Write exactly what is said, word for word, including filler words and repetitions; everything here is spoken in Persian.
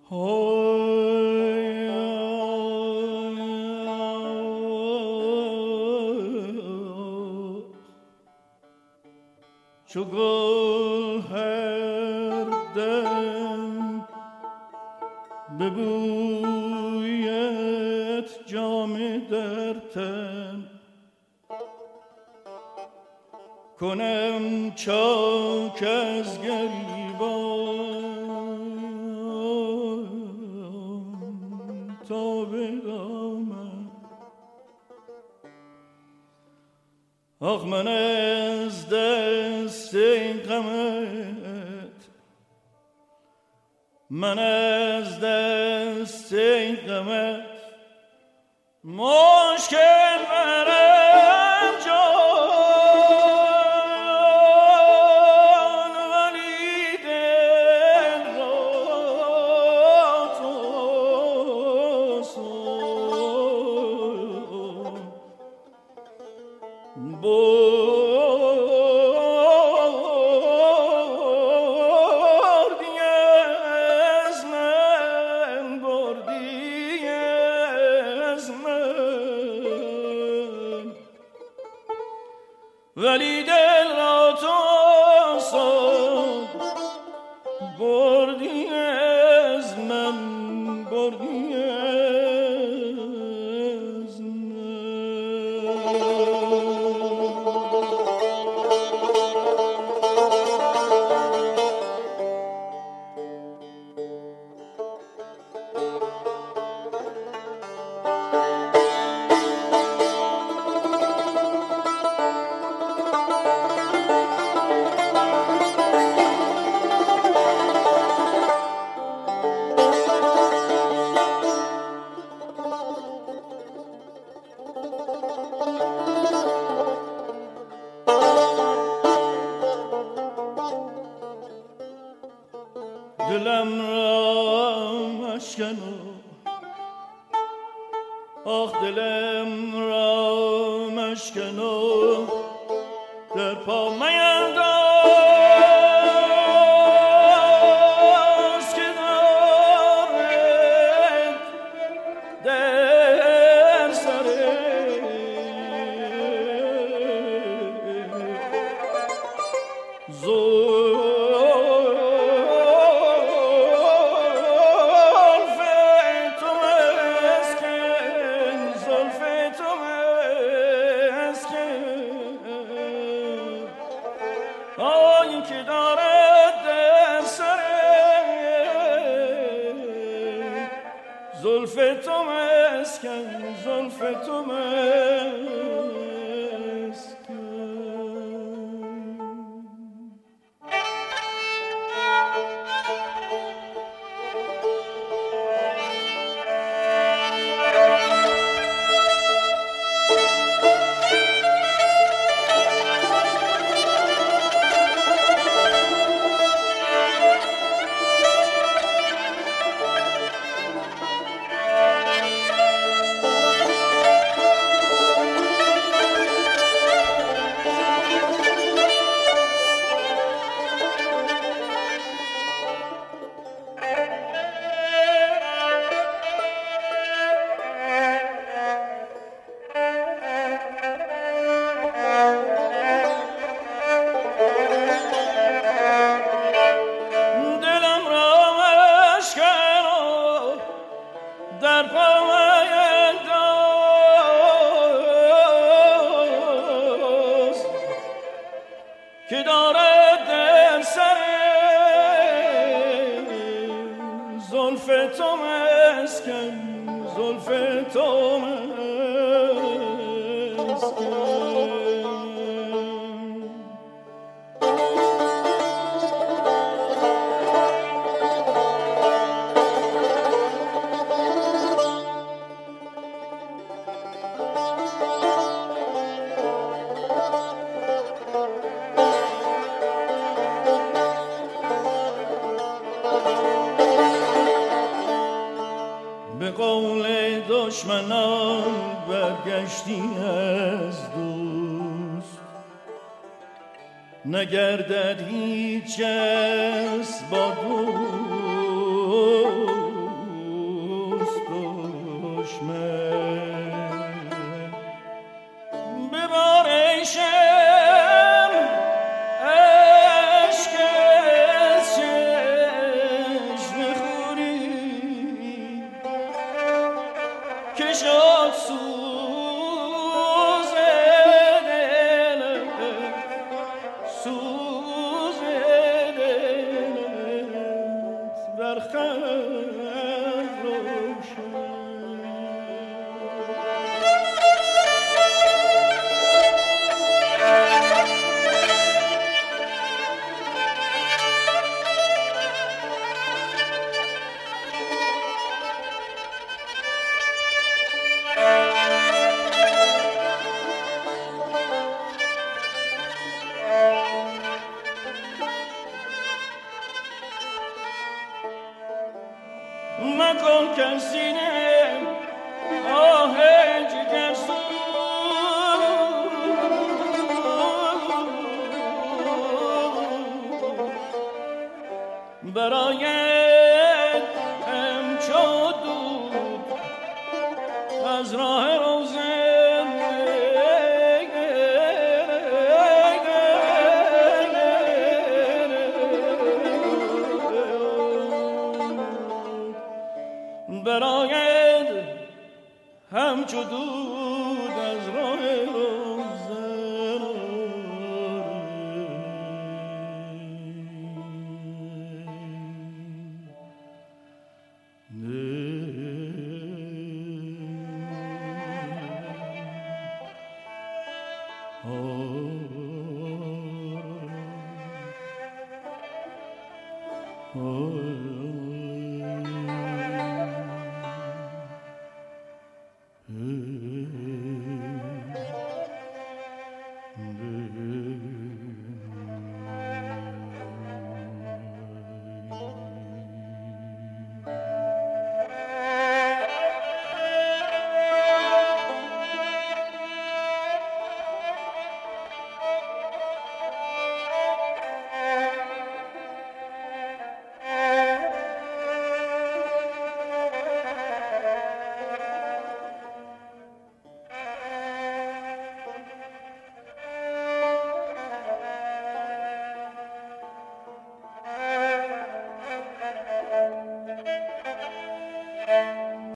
چو گل هر دم ببوید جام در تن کنم چاک از گریبان تا به دامن. آخ من از دست غمت، من از دست غمت مشکل برم جان، ولی دل را تو سوز بردی از من، بردی از من، ولی دل را تو سوز بردی از من، بردی از من. دلم را مشکنو، آخ دلم را مشکنو، در پا مینداز که دارد در سر که دارد در سر زلف تو مسکن، زلف تو مسکن. که دارد در سر زلف تو مسکن، زلف تو مسکن. به قول دشمنان برگشتی از دوست، نگردد هیچ کس با دوست. مکن کسینه آه جگرسو برایت همچو دود از راه روزن براید همچو دود از راه روزن